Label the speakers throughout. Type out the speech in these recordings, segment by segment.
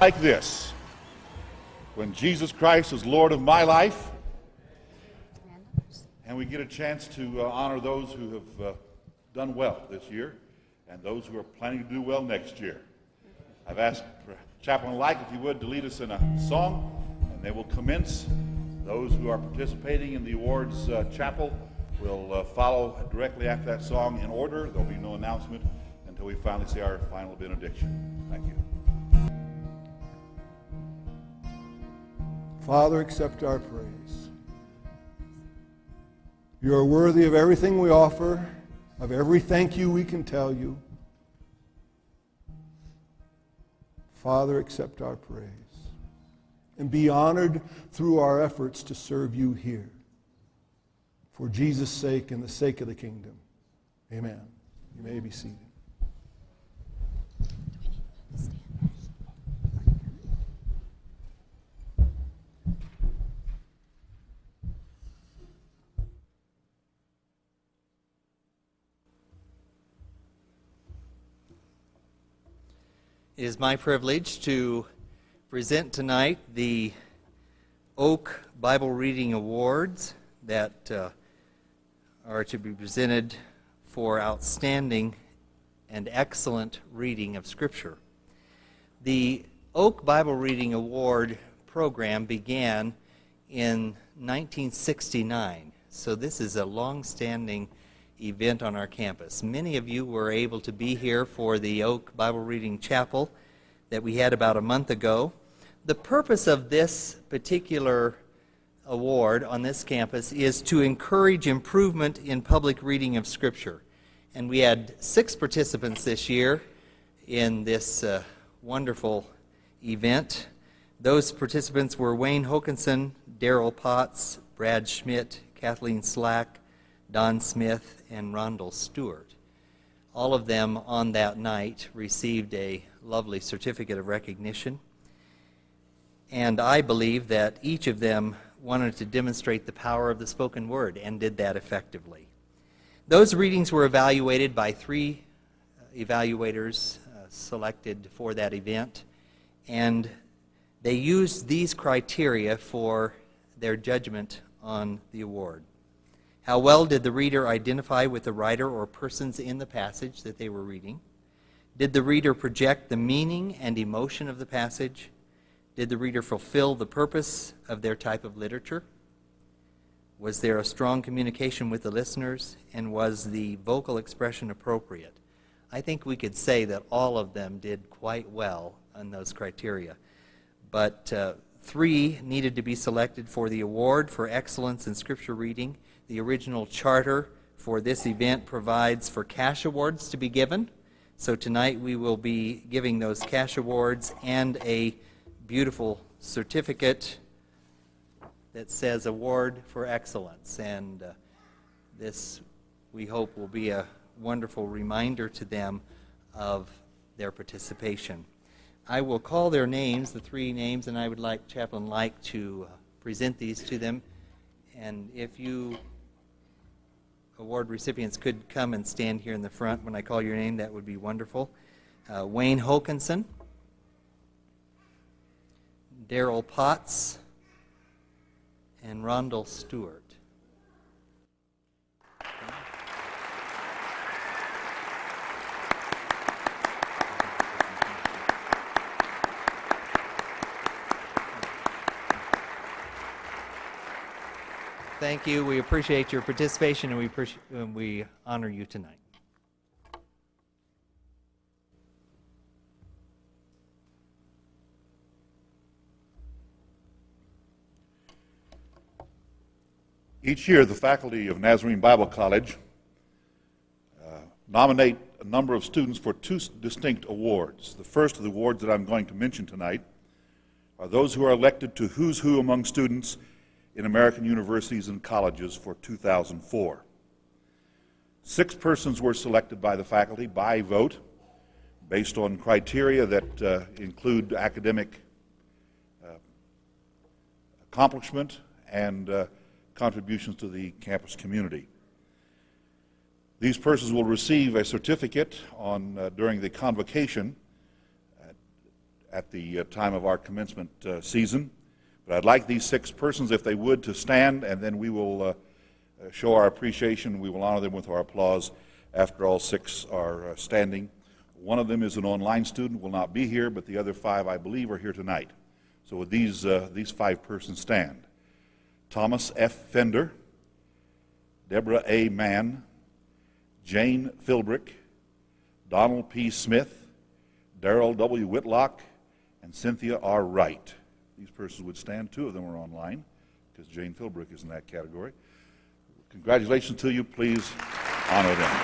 Speaker 1: Like this, when Jesus Christ is Lord of my life, and we get a chance to honor those who have done well this year and those who are planning to do well next year. I've asked Chaplain Like, if he would, to lead us in a song, and they will commence. Those who are participating in the awards chapel will follow directly after that song in order. There'll be no announcement until we finally say our final benediction. Thank you.
Speaker 2: Father, accept our praise. You are worthy of everything we offer, of every thank you we can tell you. Father, accept our praise. And be honored through our efforts to serve you here. For Jesus' sake and the sake of the kingdom. Amen. You may be seated.
Speaker 3: It is my privilege to present tonight the Oak Bible Reading Awards that are to be presented for outstanding and excellent reading of Scripture. The Oak Bible Reading Award program began in 1969, so this is a long-standing event on our campus. Many of you were able to be here for the Oak Bible Reading Chapel that we had about a month ago. The purpose of this particular award on this campus is to encourage improvement in public reading of Scripture. And we had 6 participants this year in this wonderful event. Those participants were Wayne Hokanson, Darrell Potts, Brad Schmidt, Kathleen Slack, Don Smith, and Rondell Stewart. All of them on that night received a lovely certificate of recognition. And I believe that each of them wanted to demonstrate the power of the spoken word and did that effectively. Those readings were evaluated by 3 evaluators selected for that event, and they used these criteria for their judgment on the award. How well did the reader identify with the writer or persons in the passage that they were reading? Did the reader project the meaning and emotion of the passage? Did the reader fulfill the purpose of their type of literature? Was there a strong communication with the listeners? And was the vocal expression appropriate? I think we could say that all of them did quite well on those criteria. But 3 needed to be selected for the award for excellence in Scripture reading. The original charter for this event provides for cash awards to be given. So tonight we will be giving those cash awards and a beautiful certificate that says Award for Excellence. And this, we hope, will be a wonderful reminder to them of their participation. I will call their names, the 3 names, and I would like Chaplain Like to present these to them. And if you award recipients could come and stand here in the front when I call your name, that would be wonderful. Wayne Hokanson, Darrell Potts, and Rondell Stewart. Thank you. We appreciate your participation, and we honor you tonight.
Speaker 1: Each year, the faculty of Nazarene Bible College nominate a number of students for 2 distinct awards. The first of the awards that I'm going to mention tonight are those who are elected to Who's Who among students in American universities and colleges for 2004. 6 persons were selected by the faculty by vote based on criteria that include academic accomplishment and contributions to the campus community. These persons will receive a certificate during the convocation at the time of our commencement season. But I'd like these 6 persons, if they would, to stand, and then we will show our appreciation. We will honor them with our applause after all 6 are standing. One of them is an online student, will not be here, but the other 5, I believe, are here tonight. So would these 5 persons stand? Thomas F. Fender, Deborah A. Mann, Jane Philbrick, Donald P. Smith, Darrell W. Whitlock, and Cynthia R. Wright. These persons would stand. 2 of them are online, because Jane Philbrick is in that category. Congratulations to you. Please honor them.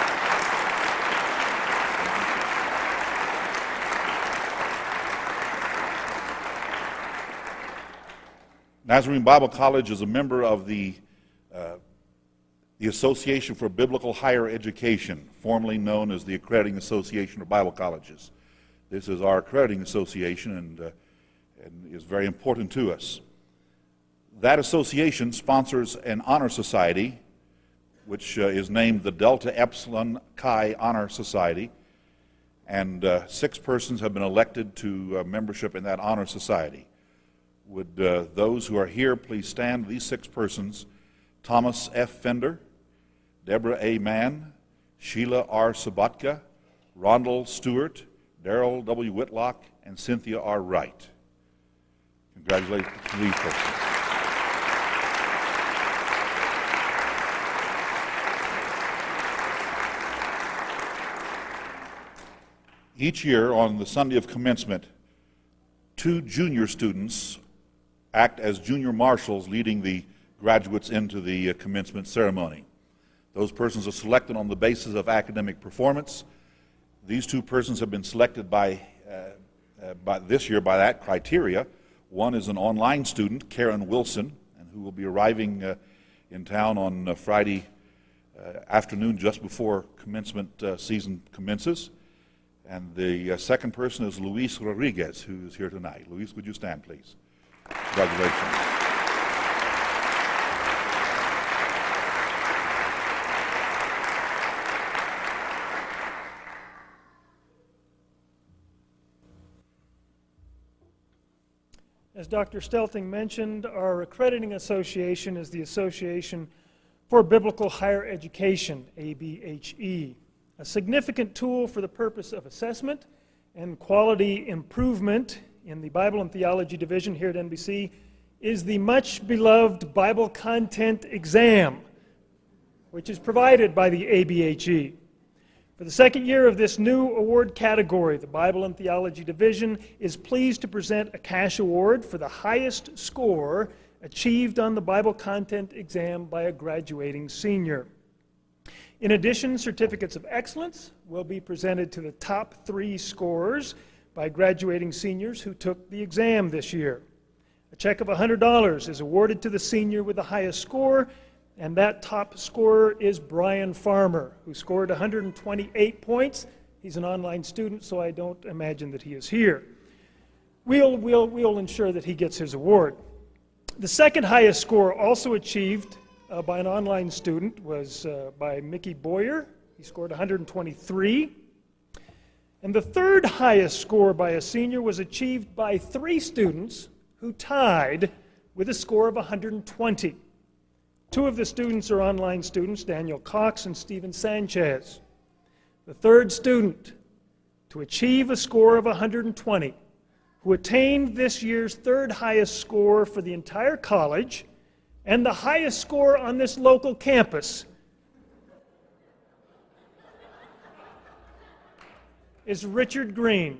Speaker 1: Nazarene Bible College is a member of the Association for Biblical Higher Education, formerly known as the Accrediting Association of Bible Colleges. This is our accrediting association and is very important to us. That association sponsors an honor society, which is named the Delta Epsilon Chi Honor Society, and 6 persons have been elected to membership in that honor society. Would those who are here please stand? These 6 persons: Thomas F. Fender, Deborah A. Mann, Sheila R. Sabatka, Rondell Stewart, Darrell W. Whitlock, and Cynthia R. Wright. Congratulations to these persons. Each year on the Sunday of commencement, 2 junior students act as junior marshals, leading the graduates into the commencement ceremony. Those persons are selected on the basis of academic performance. These 2 persons have been selected by this year by that criteria. One is an online student, Karen Wilson, and who will be arriving in town on Friday afternoon just before commencement season commences. And the second person is Luis Rodriguez, who is here tonight. Luis, would you stand, please? Congratulations.
Speaker 4: As Dr. Stelting mentioned, our accrediting association is the Association for Biblical Higher Education, ABHE, a significant tool for the purpose of assessment and quality improvement in the Bible and Theology Division here at NBC is the much beloved Bible Content Exam, which is provided by the ABHE. For the second year of this new award category, the Bible and Theology Division is pleased to present a cash award for the highest score achieved on the Bible Content Exam by a graduating senior. In addition, certificates of excellence will be presented to the top 3 scorers by graduating seniors who took the exam this year. A check of $100 is awarded to the senior with the highest score, and that top scorer is Brian Farmer, who scored 128 points. He's an online student, so I don't imagine that he is here. We'll ensure that he gets his award. The second highest score, also achieved by an online student, was by Mickey Boyer. He scored 123. And the third highest score by a senior was achieved by 3 students who tied with a score of 120. 2 of the students are online students, Daniel Cox and Stephen Sanchez. The third student to achieve a score of 120, who attained this year's 3rd highest score for the entire college and the highest score on this local campus, is Richard Green.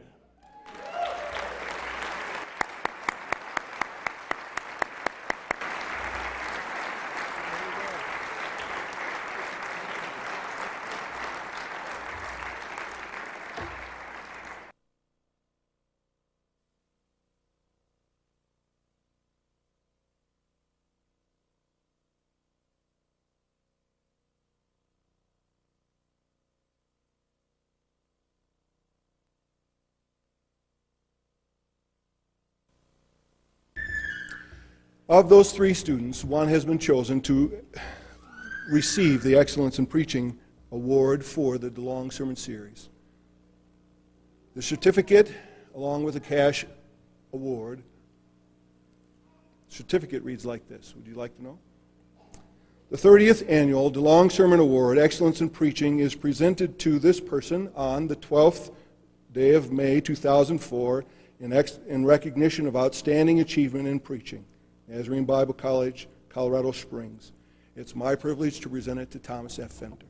Speaker 2: Of those 3 students, one has been chosen to receive the Excellence in Preaching Award for the DeLong Sermon Series. The certificate along with a cash award. Certificate reads like this. Would you like to know? The 30th Annual DeLong Sermon Award, Excellence in Preaching, is presented to this person on the 12th day of May, 2004, in recognition of outstanding achievement in preaching. Nazarene Bible College, Colorado Springs. It's my privilege to present it to Thomas F. Fender.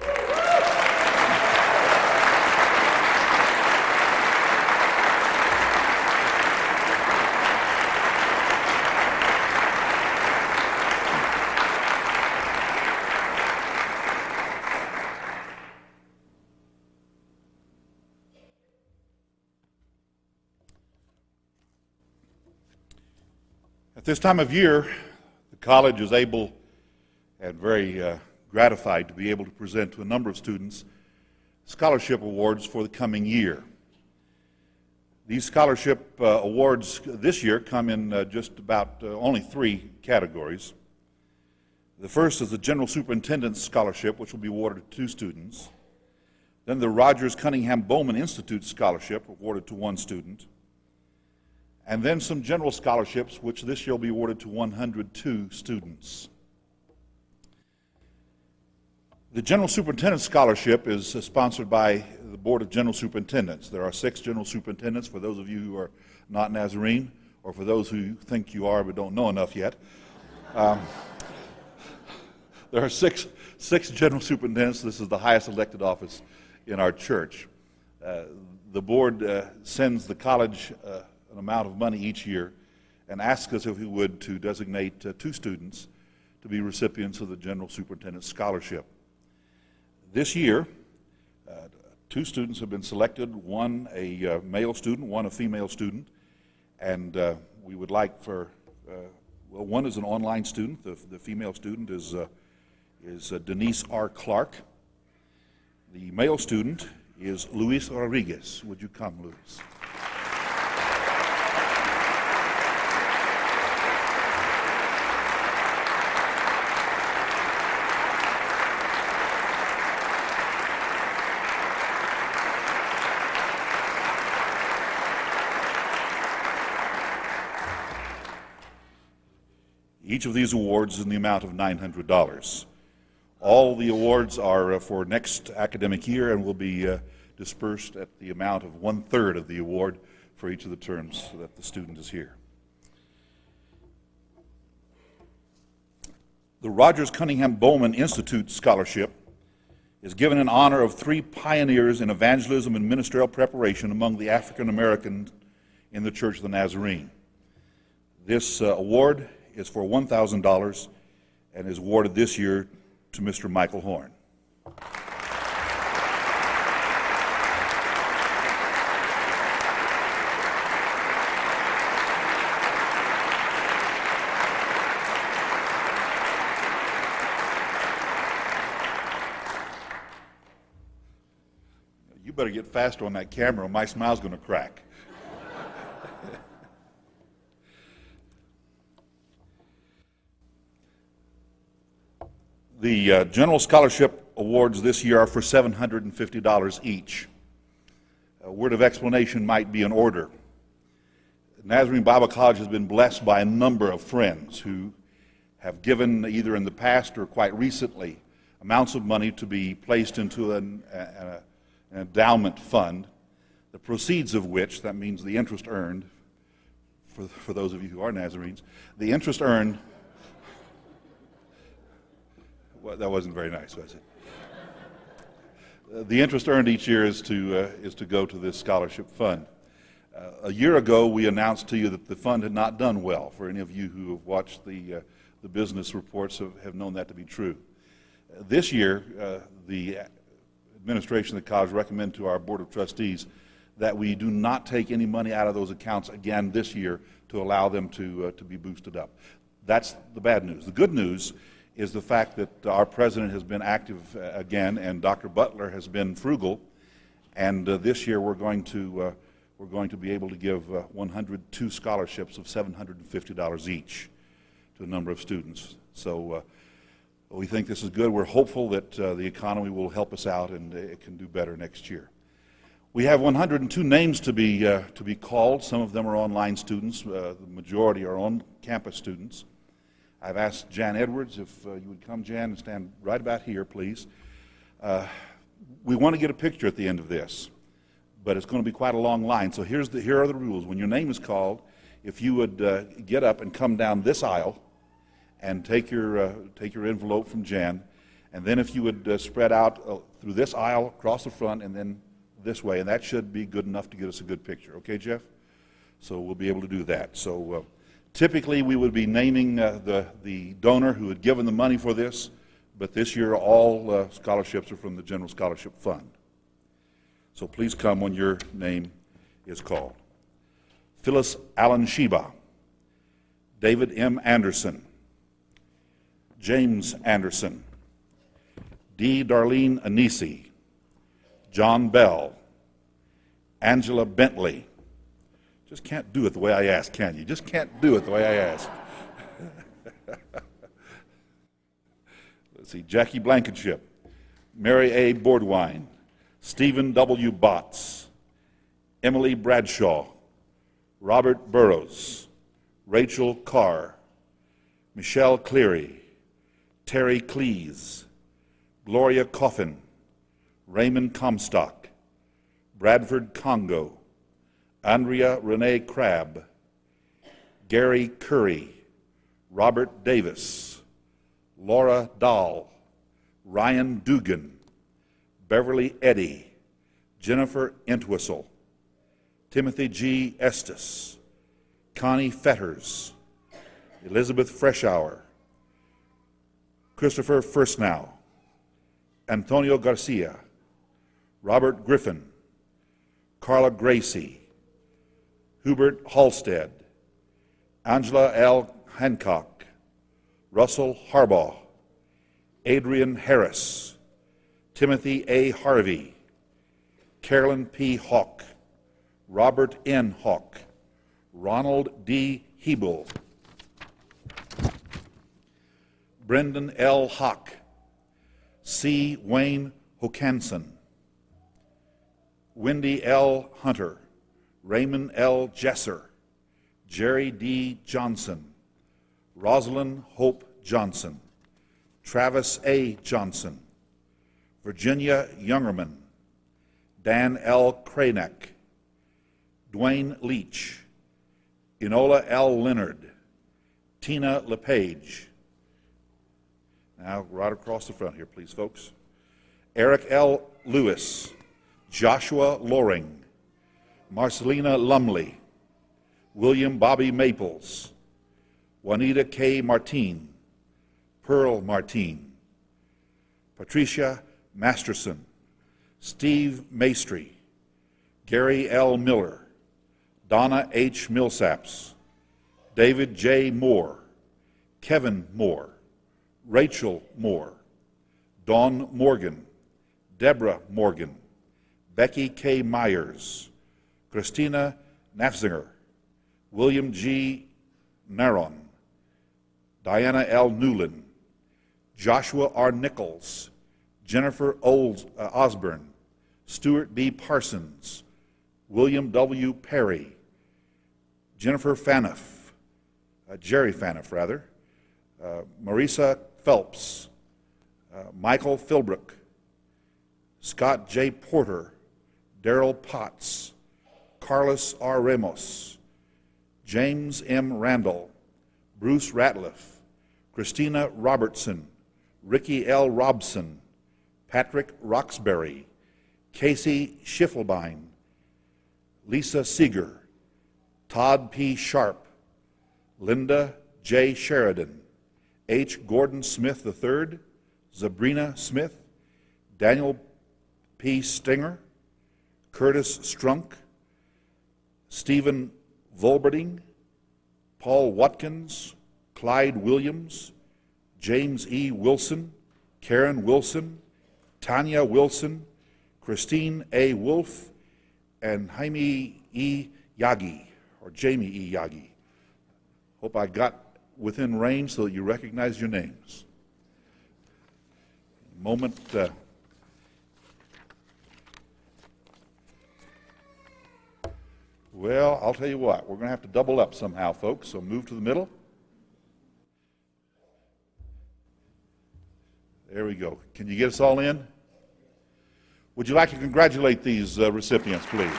Speaker 1: At this time of year, the college is able and very gratified to be able to present to a number of students scholarship awards for the coming year. These scholarship awards this year come in just about only 3 categories. The first is the General Superintendent's Scholarship, which will be awarded to 2 students. Then the Rogers Cunningham Bowman Institute Scholarship, awarded to 1 student. And then some general scholarships, which this year will be awarded to 102 students. The General Superintendent's Scholarship is sponsored by the Board of General Superintendents. There are 6 general superintendents, for those of you who are not Nazarene, or for those who think you are but don't know enough yet. There are six general superintendents. This is the highest elected office in our church. The board sends the college an amount of money each year and asks us if we would to designate 2 students to be recipients of the General Superintendent's Scholarship. This year, 2 students have been selected, one a male student, one a female student, and we would like for, well, one is an online student. The female student is Denise R. Clark. The male student is Luis Rodriguez. Would you come, Luis? Each of these awards is in the amount of $900. All the awards are for next academic year and will be dispersed at the amount of 1/3 of the award for each of the terms that the student is here. The Rogers Cunningham Bowman Institute Scholarship is given in honor of 3 pioneers in evangelism and ministerial preparation among the African Americans in the Church of the Nazarene. This award is for $1,000 and is awarded this year to Mr. Michael Horn. You better get faster on that camera or my smile's going to crack. The General Scholarship Awards this year are for $750 each. A word of explanation might be in order. Nazarene Bible College has been blessed by a number of friends who have given, either in the past or quite recently, amounts of money to be placed into an endowment fund, the proceeds of which, that means the interest earned, for those of you who are Nazarenes, the interest earned. Well, that wasn't very nice, was it? The interest earned each year is to go to this scholarship fund. A year ago, we announced to you that the fund had not done well. For any of you who have watched the business reports have known that to be true. This year, the administration of the college recommended to our Board of Trustees that we do not take any money out of those accounts again this year to allow them to be boosted up. That's the bad news. The good news is the fact that our president has been active again, and Dr. Butler has been frugal, and this year we're going to be able to give 102 scholarships of $750 each to a number of students. So we think this is good. We're hopeful that the economy will help us out and it can do better next year. We have 102 names to be called. Some of them are online students. The majority are on-campus students. I've asked Jan Edwards if you would come, Jan, and stand right about here, please. We want to get a picture at the end of this, but it's going to be quite a long line. So here are the rules. When your name is called, if you would get up and come down this aisle and take your envelope from Jan, and then if you would spread out through this aisle, across the front, and then this way, and that should be good enough to get us a good picture. Okay, Jeff? So we'll be able to do that. So typically we would be naming the donor who had given the money for this, but this year all scholarships are from the General Scholarship Fund. So please come when your name is called. Phyllis Allen Sheba, David M. Anderson, James Anderson, D. Darlene Anisi, John Bell, Angela Bentley. Just can't do it the way I ask, can you? Just can't do it the way I ask. Let's see, Jackie Blankenship, Mary A. Bordwine, Stephen W. Botts, Emily Bradshaw, Robert Burrows, Rachel Carr, Michelle Cleary, Terry Cleese, Gloria Coffin, Raymond Comstock, Bradford Congo, Andrea Renee Crabb, Gary Curry, Robert Davis, Laura Dahl, Ryan Dugan, Beverly Eddy, Jennifer Entwistle, Timothy G. Estes, Connie Fetters, Elizabeth Freshour, Christopher Firstnow, Antonio Garcia, Robert Griffin, Carla Gracie, Hubert Halstead, Angela L. Hancock, Russell Harbaugh, Adrian Harris, Timothy A. Harvey, Carolyn P. Hawk, Robert N. Hawk, Ronald D. Hebel, Brendan L. Hawk, C. Wayne Hokanson, Wendy L. Hunter, Raymond L. Jesser, Jerry D. Johnson, Rosalind Hope Johnson, Travis A. Johnson, Virginia Youngerman, Dan L. Kranek, Dwayne Leach, Enola L. Leonard, Tina LePage. Now, right across the front here, please, folks. Eric L. Lewis, Joshua Loring, Marcelina Lumley, William Bobby Maples, Juanita K. Martine, Pearl Martine, Patricia Masterson, Steve Maestri, Gary L. Miller, Donna H. Millsaps, David J. Moore, Kevin Moore, Rachel Moore, Dawn Morgan, Deborah Morgan, Becky K. Myers, Christina Nafzinger, William G. Naron, Diana L. Newland, Joshua R. Nichols, Jennifer Osborne, Stuart B. Parsons, William W. Perry, Jennifer Faniff, Jerry Faniff, rather, Marisa Phelps, Michael Philbrook, Scott J. Porter, Darrell Potts, Carlos R. Ramos, James M. Randall, Bruce Ratliff, Christina Robertson, Ricky L. Robson, Patrick Roxbury, Casey Schiffelbein, Lisa Seeger, Todd P. Sharp, Linda J. Sheridan, H. Gordon Smith III, Sabrina Smith, Daniel P. Stinger, Curtis Strunk, Stephen Volberding, Paul Watkins, Clyde Williams, James E. Wilson, Karen Wilson, Tanya Wilson, Christine A. Wolf, and Jaime E. Yagi, or Jamie E. Yagi. Hope I got within range so that you recognize your names. Well, I'll tell you what, we're going to have to double up somehow, folks, so move to the middle. There we go. Can you get us all in? Would you like to congratulate these recipients, please?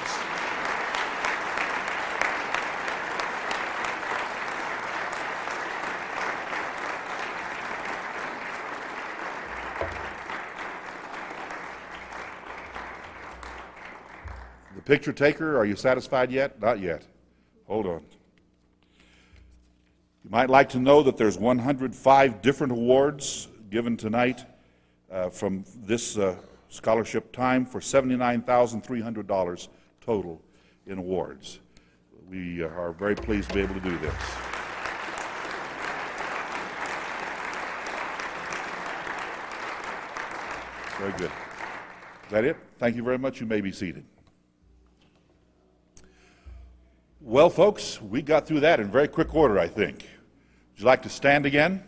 Speaker 1: The picture taker, are you satisfied yet? Not yet. Hold on. You might like to know that there's 105 different awards given tonight from this scholarship time for $79,300 total in awards. We are very pleased to be able to do this. Very good. Is that it? Thank you very much. You may be seated. Well, folks, we got through that in very quick order, I think. Would you like to stand again?